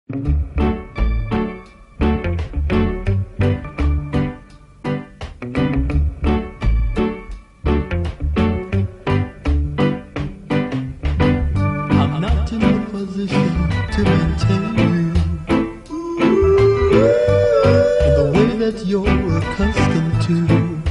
I'm not in a position to maintain you in the way that you're accustomed to.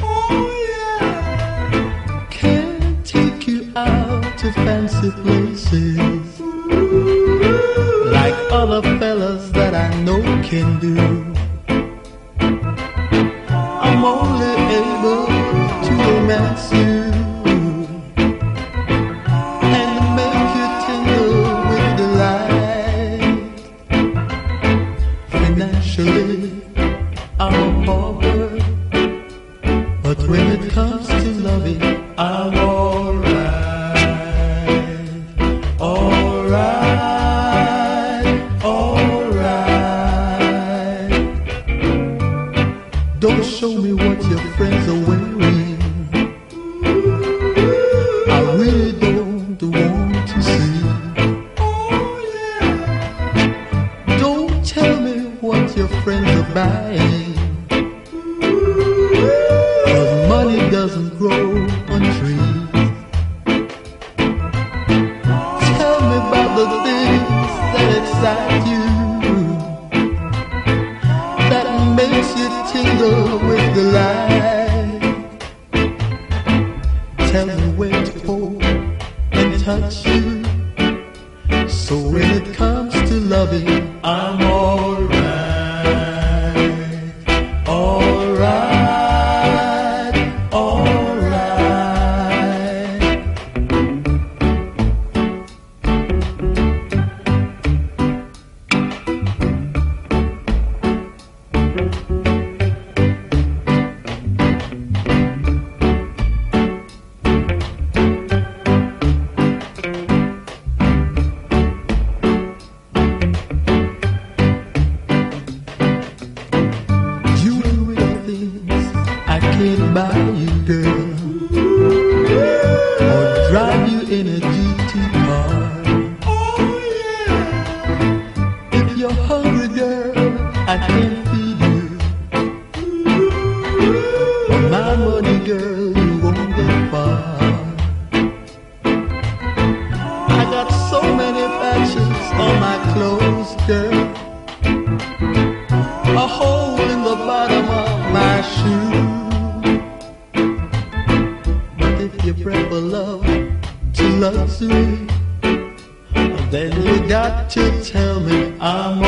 Can't take you out to fancy places like other fellas that I know can do. I'm only able to romance you and make you tingle with delight. Financially, I'm a pauper, but when it comes to loving, I'm alright. Don't show me what your friends are wearing. I really don't want to see. Don't tell me what your friends are buying, 'cause money doesn't grow on trees. Tell me about the things that excite you, that makes you tingle with delight. Tell me where to hold and touch you, so when it comes to loving, I'm alright, alright, alright. I can't buy you, girl, or drive you in a GT car. If you're hungry, girl, I can feed you. For my money, girl, you won't get far. I got so many patches on my clothes, girl, a hole in the bottom of my shoe. If you prefer love to luxury, then you got to tell me I'm